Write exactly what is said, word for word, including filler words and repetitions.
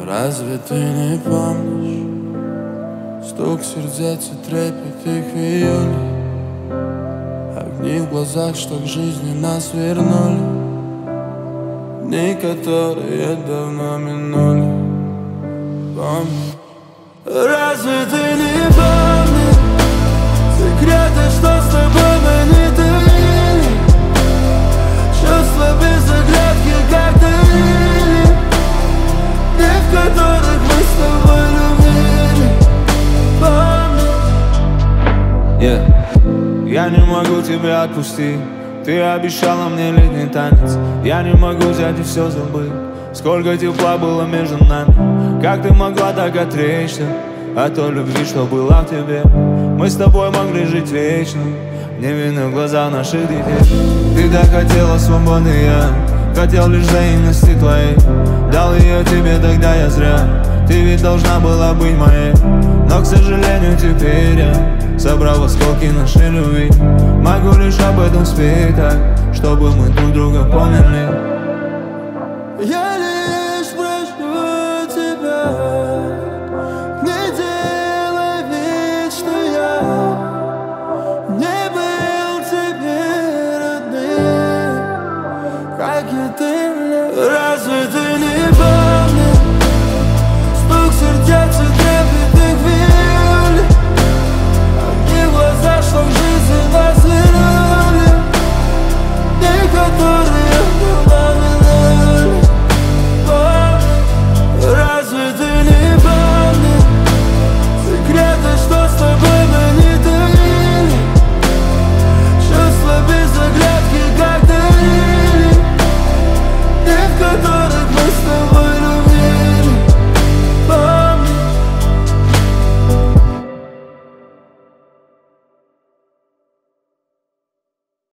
Разве ты не помнишь стук сердец и трепет их в июле, огни в глазах, что к жизни нас вернули, дни, которые давно минули. Помни. Разве ты не помнишь секреты, что с тобой мы не таили, чувства без оглядки, как таили, дни, в которых мы с тобой любили. Помнишь? Yeah. Я не могу тебя отпустить. Ты обещала мне летний танец. Я не могу взять и все забыть. Сколько тепла было между нами. Как ты могла так отречься от той любви, что была в тебе? Мы с тобой могли жить вечно, невинных глазах наших детей. Ты так хотела свободы, я хотел лишь взаимности твоей. Дал ее тебе, тогда я зря. Ты ведь должна была быть моей. Но, к сожалению, теперь я собрал осколки нашей любви. Могу лишь об этом спеть так, чтобы мы друг друга поняли. Я лишь прошу тебя, не делай вид, что я не был тебе родным, как и ты мне. Разве ты